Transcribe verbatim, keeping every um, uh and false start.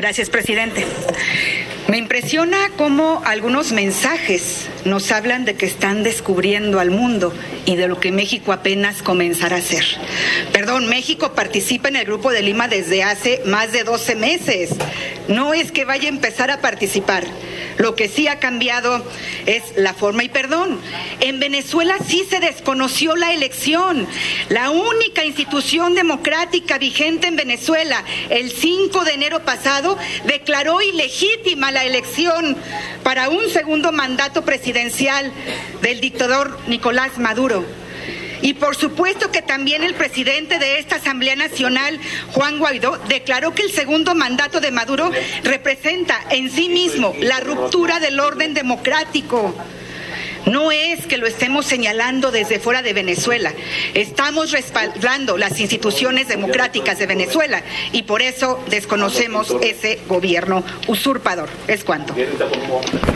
Gracias, presidente. Me impresiona cómo algunos mensajes nos hablan de que están descubriendo al mundo y de lo que México apenas comenzará a hacer. Perdón, México participa en el Grupo de Lima desde hace más de doce meses. No es que vaya a empezar a participar. Lo que sí ha cambiado es la forma y perdón. En Venezuela sí se desconoció la elección. La única institución democrática vigente en Venezuela, el cinco de enero pasado, declaró ilegítima la elección para un segundo mandato presidencial del dictador Nicolás Maduro. Y por supuesto que también el presidente de esta Asamblea Nacional, Juan Guaidó, declaró que el segundo mandato de Maduro representa en sí mismo la ruptura del orden democrático. No es que lo estemos señalando desde fuera de Venezuela, estamos respaldando las instituciones democráticas de Venezuela y por eso desconocemos ese gobierno usurpador. Es cuanto.